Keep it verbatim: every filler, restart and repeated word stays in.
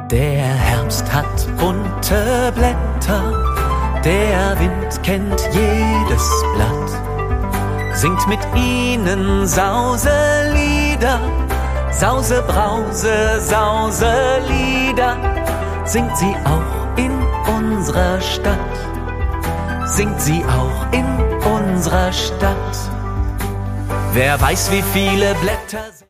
Der Herbst hat bunte Blätter, der Wind kennt jedes Blatt, singt mit ihnen Sauselieder, Sause, Brause, Sauselieder, singt sie auch in unserer Stadt, singt sie auch in unserer Stadt. Wer weiß, wie viele Blätter